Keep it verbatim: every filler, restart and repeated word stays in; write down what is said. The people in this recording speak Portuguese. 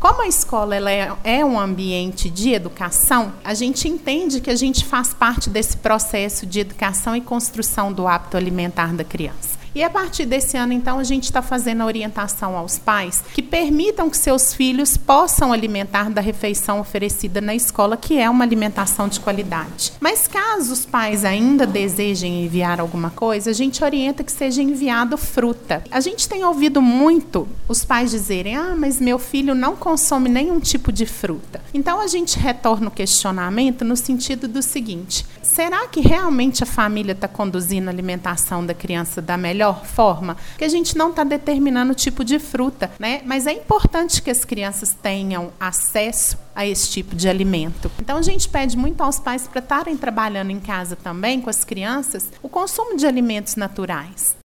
Como a escola ela é, é um ambiente de educação, a gente entende que a gente faz parte desse processo de educação e construção do hábito alimentar da criança. E a partir desse ano, então, a gente está fazendo a orientação aos pais que permitam que seus filhos possam alimentar da refeição oferecida na escola, que é uma alimentação de qualidade. Mas caso os pais ainda desejem enviar alguma coisa, a gente orienta que seja enviado fruta. A gente tem ouvido muito os pais dizerem, ah, mas meu filho não consome nenhum tipo de fruta. Então, a gente retorna o questionamento no sentido do seguinte, será que realmente a família está conduzindo a alimentação da criança da melhor forma? Porque a gente não está determinando o tipo de fruta, né? Mas é importante que as crianças tenham acesso a esse tipo de alimento. Então, a gente pede muito aos pais para estarem trabalhando em casa também com as crianças o consumo de alimentos naturais.